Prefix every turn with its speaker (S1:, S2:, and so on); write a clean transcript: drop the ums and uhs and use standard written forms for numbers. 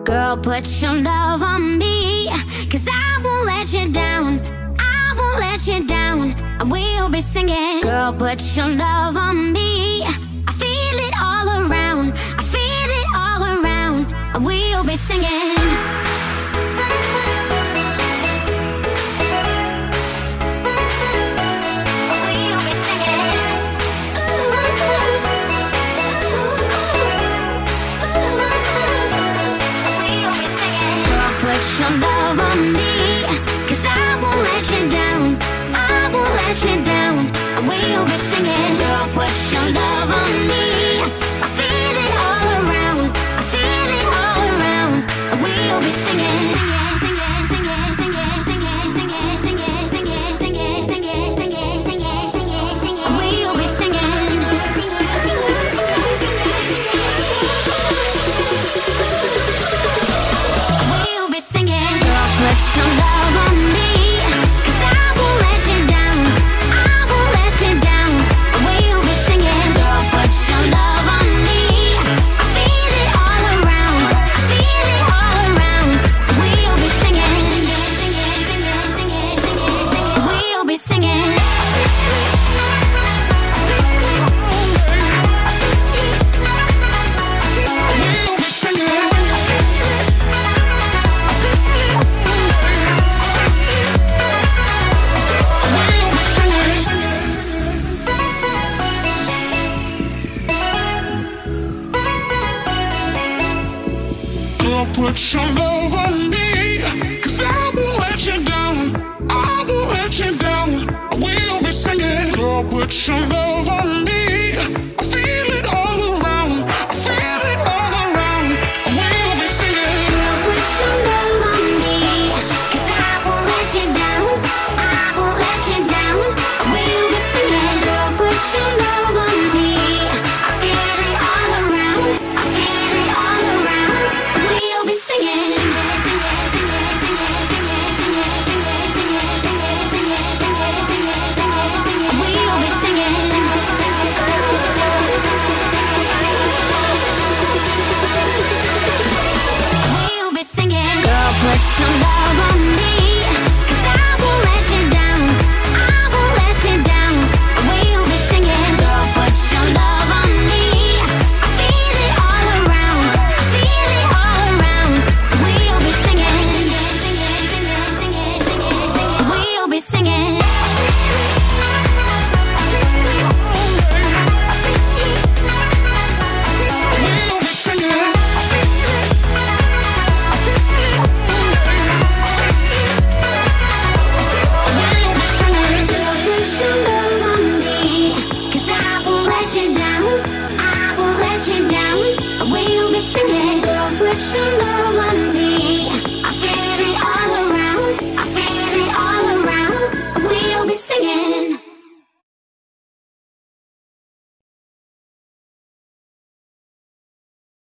S1: Girl, put your love on me, 'cause I won't let you down. I won't let you down. And we'll be singing. Girl, put your love on me. I feel it all around. I feel it all around. And we'll be singing. Put your love on me, 'cause I won't let you down. I won't let you down. And we'll be singing. Girl, put your love on me. I feel it all around. I feel it all around. And we'll be singing. Put your love on me, 'cause I won't let you down. I won't let you down. We'll be singing. Girl, put your love on me. I feel it all around. I feel it all around. We'll be singing. We'll be singing.
S2: Put your love on me, 'cause I won't let you down. I won't let you down. I will be singing. Girl, put your love on me. I feel it all around. I feel it all around. I will be singing.
S1: Girl, put your love on me, 'cause I won't let you down. I won't let you down. I will be singing. Girl, put your love on me. I feel it all around. I feel it all around. We'll be singing. We'll be singing. We'll be singing. Girl, put your love on me, 'cause I won't let you down. I won't let you down. We'll be singing. Girl, put your love on me. I feel it all around. I feel it all around. We'll be singing. We'll be singing. Put your love on